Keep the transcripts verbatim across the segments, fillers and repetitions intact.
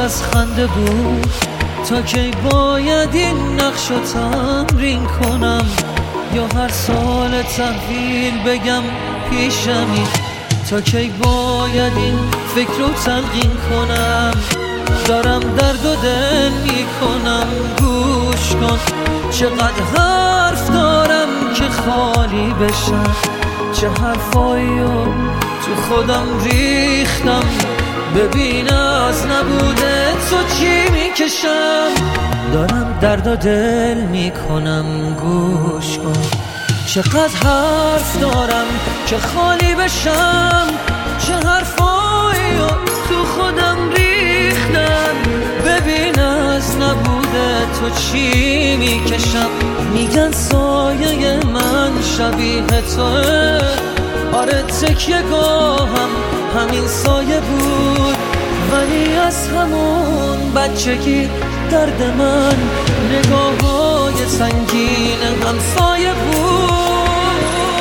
از خنده بود. تا کی باید این نقش رو تمرین کنم، یا هر سال تحویل بگم پیشمی؟ تا کی باید این فکر رو تلقین کنم؟ دارم درد و دل میکنم، گوش کن. چقدر حرف دارم که خالی بشم، چه حرفایی رو تو خودم ریختم. ببین از نبوده تو چی میکشم. دارم درد و دل میکنم، گوش کن. چقدر حرف دارم که خالی بشم، چه حرفایی رو تو خودم ریختم. ببین از نبوده تو چی میکشم. میگن سایه من شبیه توه، آره تکیه گاهم همین سایه بود. ولی از همون بچگی درد من نگاه‌های سنگین همسایه بود.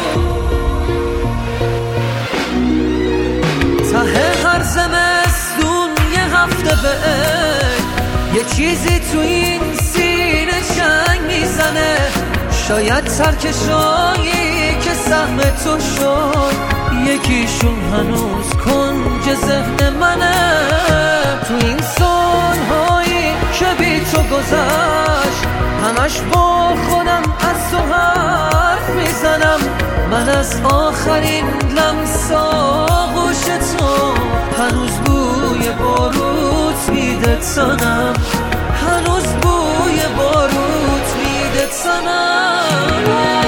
ته هر زمستون یه هفته به یه چیزی تو این سینه چنگ میزنه. شاید سرکشایی که سهم تو شد یکیشون هنوز کنج ذهن منه. تو این سالهایی که بی تو گذشت همش با خودم از تو حرف میزنم. من از آخرین لمس آغوش تو هنوز بوی باروت میده تنم، هنوز بوی باروت میده تنم.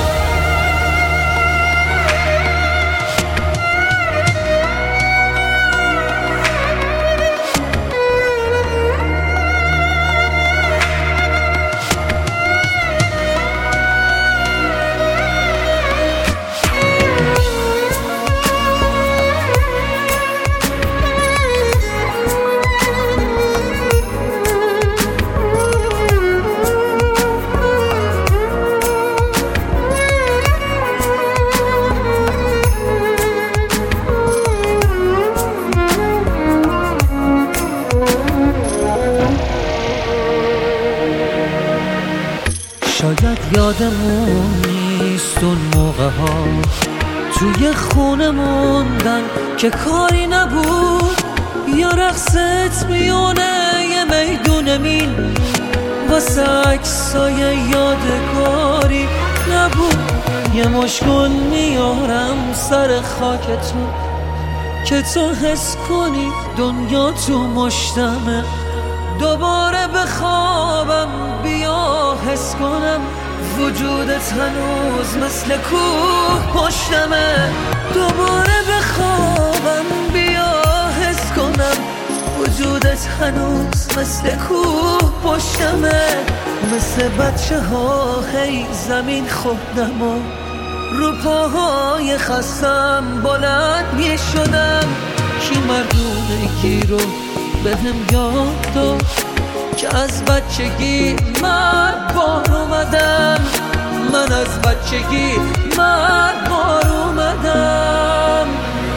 شاید یادمون نیست اون موقع ها توی خونه موندن که کاری نبود، یا رقصت میونه یه میدون مین واسه عکسای یادگاری نبود. یه مشکل میارم سر خاکتون که تو حس کنی دنیا تو مشتمه. دوباره بخوابم بیا حس کنم وجودت هنوز مثل کوه پشتمه. دوباره بخوابم بیا حس کنم وجودت هنوز مثل کوه پشتمه. مثل بچه ها هی زمین خوردم و رو پاهای خستم بلند می شدم. کی مردونگی رو بهم یاد داد که از بچگی مرد بار اومدم. من از بچگی مرد بار اومدم.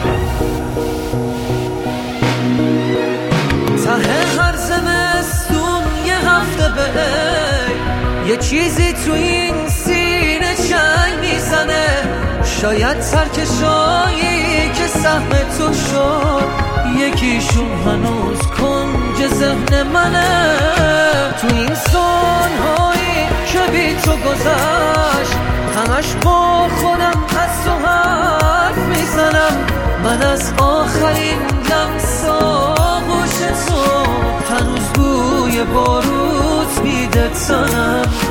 ته هر زمستون یه هفته به یه چیزی تو این سینه چنگ میزنه. شاید سرکشایی که سهم تو شد یکیشون هنوز کنج ذهن منه. تو این سالهایی که بی تو گذشت همش با خودم از تو حرف میزنم. من از آخرین لمس آغوش تو هنوز بوی باروت میده تنم،